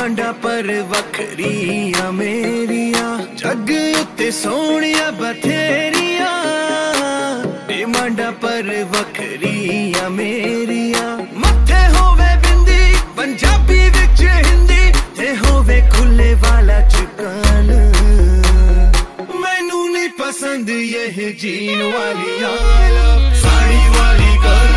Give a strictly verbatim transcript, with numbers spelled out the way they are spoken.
डिमांडा पर वखरिया मेरिया जग उत्ते सोहणिया बथेरिया डिमांडा पर वखरिया मेरिया मथे होवे बिंदी पंजाबी विच हिंदी ते होवे खुले वाला चिकन मैनू नहीं पसंद यह जीन वाली साड़ी वाली गर्ल